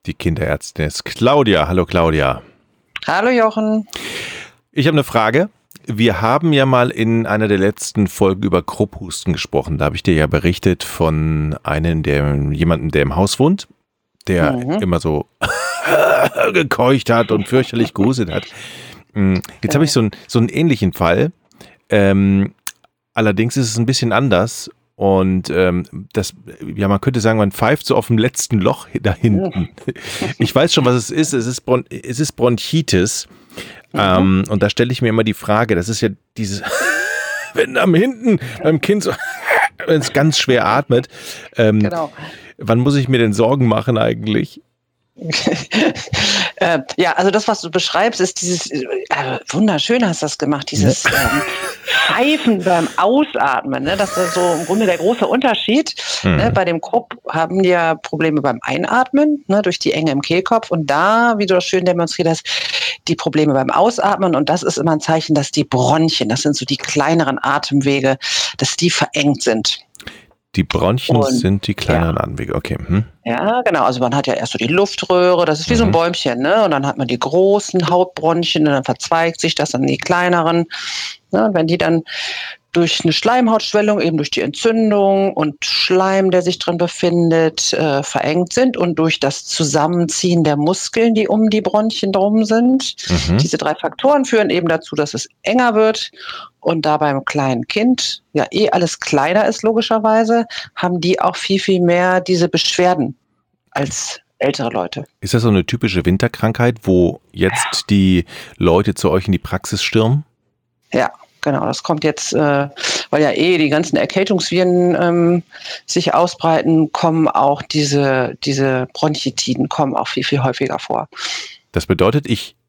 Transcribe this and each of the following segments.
Die Kinderärztin ist Claudia. Hallo Claudia. Hallo Jochen. Ich habe eine Frage. Wir haben ja mal in einer der letzten Folgen über Krupphusten gesprochen. Da habe ich dir ja berichtet von jemandem, der im Haus wohnt, der immer so gekeucht hat und fürchterlich gehustet hat. Jetzt habe ich so einen ähnlichen Fall. Allerdings ist es ein bisschen anders. Und man könnte sagen, man pfeift so auf dem letzten Loch da hinten. Ich weiß schon, was es ist. Es ist Bronchitis. Und da stelle ich mir immer die Frage, das ist ja dieses, wenn am hinten beim Kind so, wenn es ganz schwer atmet, Genau. Wann muss ich mir denn Sorgen machen eigentlich? Ja, also das, was du beschreibst, ist dieses, wunderschön hast du das gemacht, dieses Pfeifen beim Ausatmen. Ne? Das ist so im Grunde der große Unterschied. Ne? Bei dem Krupp haben die ja Probleme beim Einatmen, ne? Durch die Enge im Kehlkopf. Und da, wie du das schön demonstriert hast, die Probleme beim Ausatmen. Und das ist immer ein Zeichen, dass die Bronchien, das sind so die kleineren Atemwege, dass die verengt sind. Die Bronchien sind die kleineren Atemwege, okay. Ja, genau. Also man hat ja erst so die Luftröhre, das ist wie so ein Bäumchen, ne? Und dann hat man die großen Hautbronchien und dann verzweigt sich das an die kleineren. Ne? Und wenn die dann durch eine Schleimhautschwellung, eben durch die Entzündung und Schleim, der sich drin befindet, verengt sind und durch das Zusammenziehen der Muskeln, die um die Bronchien drum sind. Diese 3 Faktoren führen eben dazu, dass es enger wird. Und da beim kleinen Kind ja alles kleiner ist, logischerweise, haben die auch viel, viel mehr diese Beschwerden als ältere Leute. Ist das so eine typische Winterkrankheit, wo jetzt die Leute zu euch in die Praxis stürmen? Ja, genau. Das kommt jetzt, weil ja die ganzen Erkältungsviren sich ausbreiten, kommen auch diese Bronchitiden kommen auch viel, viel häufiger vor. Das bedeutet,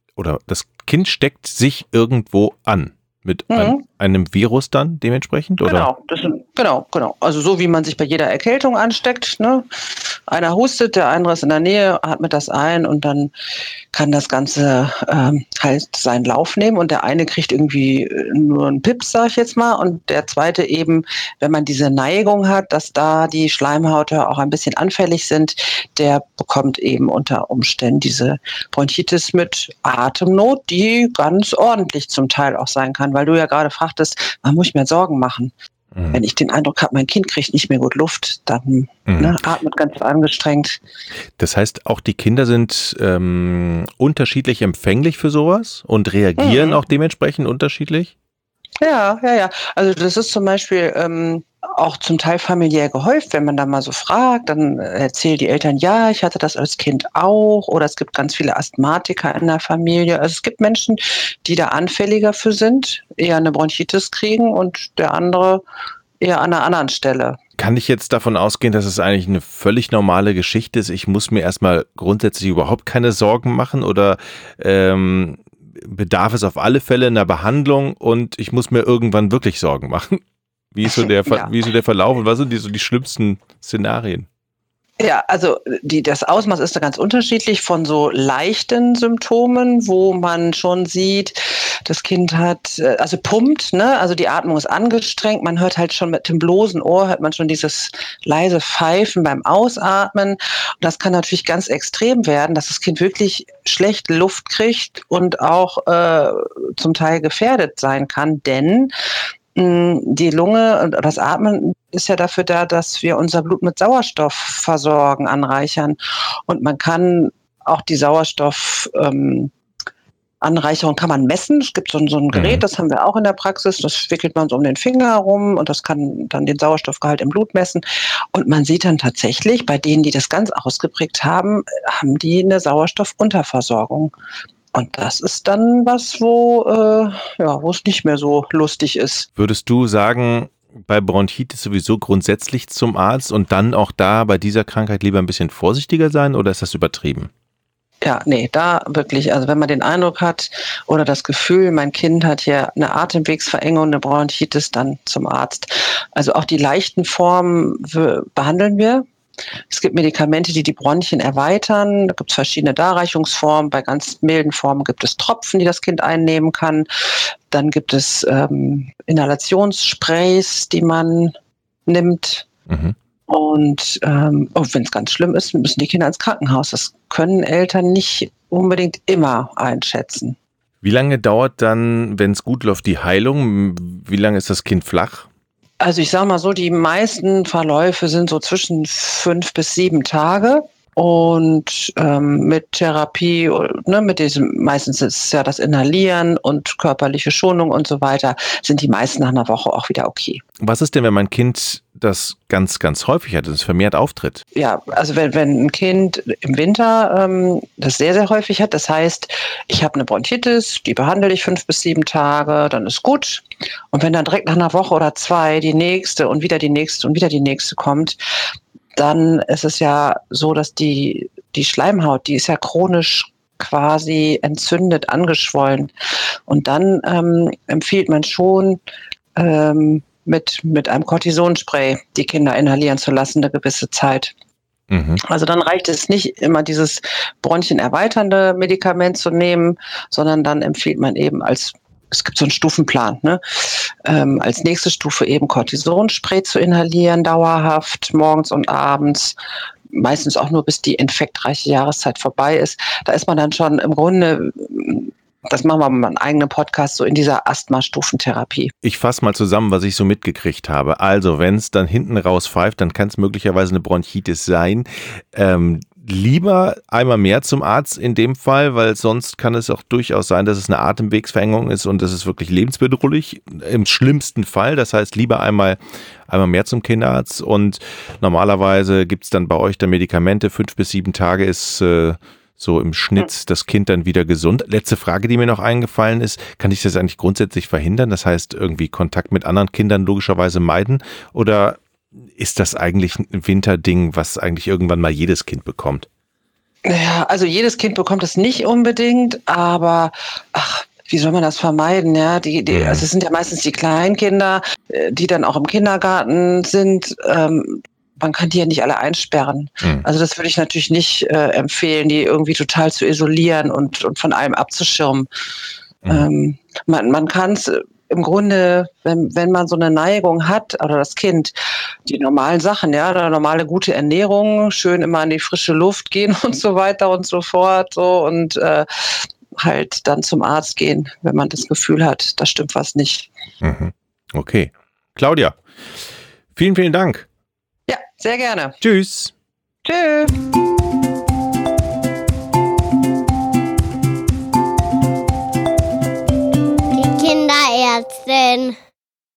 das Kind steckt sich irgendwo an. Mit einem Virus dann dementsprechend? Oder? Genau. Also so wie man sich bei jeder Erkältung ansteckt. Ne? Einer hustet, der andere ist in der Nähe, atmet das ein und dann kann das Ganze halt seinen Lauf nehmen. Und der eine kriegt irgendwie nur einen Pips, sag ich jetzt mal. Und der zweite eben, wenn man diese Neigung hat, dass da die Schleimhäute auch ein bisschen anfällig sind, der bekommt eben unter Umständen diese Bronchitis mit Atemnot, die ganz ordentlich zum Teil auch sein kann. Weil du ja gerade fragtest, man muss mir Sorgen machen. Wenn ich den Eindruck habe, mein Kind kriegt nicht mehr gut Luft, dann atmet ganz angestrengt. Das heißt, auch die Kinder sind unterschiedlich empfänglich für sowas und reagieren auch dementsprechend unterschiedlich? Ja. Also das ist zum Beispiel auch zum Teil familiär gehäuft, wenn man da mal so fragt, dann erzählen die Eltern, ja, ich hatte das als Kind auch, oder es gibt ganz viele Asthmatiker in der Familie. Also es gibt Menschen, die da anfälliger für sind, eher eine Bronchitis kriegen und der andere eher an einer anderen Stelle. Kann ich jetzt davon ausgehen, dass es eigentlich eine völlig normale Geschichte ist? Ich muss mir erstmal grundsätzlich überhaupt keine Sorgen machen oder bedarf es auf alle Fälle einer Behandlung und ich muss mir irgendwann wirklich Sorgen machen? Wie ist so der Verlauf und was sind die schlimmsten Szenarien? Ja, also das Ausmaß ist da ganz unterschiedlich von so leichten Symptomen, wo man schon sieht, das Kind hat, also pumpt, ne? Also die Atmung ist angestrengt, man hört halt schon mit dem bloßen Ohr, hört man schon dieses leise Pfeifen beim Ausatmen. Und das kann natürlich ganz extrem werden, dass das Kind wirklich schlecht Luft kriegt und auch zum Teil gefährdet sein kann, denn die Lunge und das Atmen ist ja dafür da, dass wir unser Blut mit Sauerstoff versorgen, anreichern. Und man kann auch die Sauerstoffanreicherung kann man messen. Es gibt so ein Gerät, das haben wir auch in der Praxis. Das wickelt man so um den Finger herum und das kann dann den Sauerstoffgehalt im Blut messen. Und man sieht dann tatsächlich, bei denen, die das ganz ausgeprägt haben, haben die eine Sauerstoffunterversorgung. Und das ist dann was, wo es nicht mehr so lustig ist. Würdest du sagen, bei Bronchitis sowieso grundsätzlich zum Arzt und dann auch da bei dieser Krankheit lieber ein bisschen vorsichtiger sein oder ist das übertrieben? Ja, nee, da wirklich. Also wenn man den Eindruck hat oder das Gefühl, mein Kind hat hier eine Atemwegsverengung, eine Bronchitis, dann zum Arzt. Also auch die leichten Formen behandeln wir. Es gibt Medikamente, die die Bronchien erweitern. Da gibt es verschiedene Darreichungsformen. Bei ganz milden Formen gibt es Tropfen, die das Kind einnehmen kann. Dann gibt es Inhalationssprays, die man nimmt. Und wenn es ganz schlimm ist, müssen die Kinder ins Krankenhaus. Das können Eltern nicht unbedingt immer einschätzen. Wie lange dauert dann, wenn es gut läuft, die Heilung? Wie lange ist das Kind flach? Also ich sage mal so, die meisten Verläufe sind so zwischen 5 bis 7 Tage. Und mit Therapie, ne, mit diesem, meistens ist es ja das Inhalieren und körperliche Schonung und so weiter, sind die meisten nach einer Woche auch wieder okay. Was ist denn, wenn mein Kind das ganz, ganz häufig hat, dass es vermehrt auftritt? Ja, also wenn ein Kind im Winter das sehr, sehr häufig hat, das heißt, ich habe eine Bronchitis, die behandle ich 5 bis 7 Tage, dann ist gut. Und wenn dann direkt nach einer Woche oder 2 die nächste und wieder die nächste und wieder die nächste kommt, dann ist es ja so, dass die Schleimhaut, die ist ja chronisch quasi entzündet, angeschwollen. Und dann empfiehlt man schon, mit einem Cortisonspray die Kinder inhalieren zu lassen, eine gewisse Zeit. Also dann reicht es nicht, immer dieses bronchienerweiternde Medikament zu nehmen, sondern dann empfiehlt man eben es gibt so einen Stufenplan, ne? Als nächste Stufe eben Cortisonspray zu inhalieren, dauerhaft, morgens und abends, meistens auch nur bis die infektreiche Jahreszeit vorbei ist. Da ist man dann schon im Grunde, das machen wir mal einen eigenen Podcast, so in dieser Asthma-Stufentherapie. Ich fasse mal zusammen, was ich so mitgekriegt habe. Also, wenn es dann hinten raus pfeift, dann kann es möglicherweise eine Bronchitis sein. Lieber einmal mehr zum Arzt in dem Fall, weil sonst kann es auch durchaus sein, dass es eine Atemwegsverengung ist und das ist wirklich lebensbedrohlich. Im schlimmsten Fall, das heißt lieber einmal mehr zum Kinderarzt und normalerweise gibt es dann bei euch dann Medikamente, 5 bis 7 Tage ist so im Schnitt das Kind dann wieder gesund. Letzte Frage, die mir noch eingefallen ist, kann ich das eigentlich grundsätzlich verhindern? Das heißt irgendwie Kontakt mit anderen Kindern logischerweise meiden oder ist das eigentlich ein Winterding, was eigentlich irgendwann mal jedes Kind bekommt? Ja, also jedes Kind bekommt es nicht unbedingt, aber wie soll man das vermeiden? Ja, also es sind ja meistens die Kleinkinder, die dann auch im Kindergarten sind. Man kann die ja nicht alle einsperren. Also das würde ich natürlich nicht empfehlen, die irgendwie total zu isolieren und von allem abzuschirmen. Man kann es im Grunde, wenn man so eine Neigung hat, oder das Kind, die normalen Sachen, ja, eine normale gute Ernährung, schön immer in die frische Luft gehen und so weiter und so fort, so und halt dann zum Arzt gehen, wenn man das Gefühl hat, da stimmt was nicht. Okay. Claudia, vielen, vielen Dank. Ja, sehr gerne. Tschüss. Tschüss. Die Kinderärztin.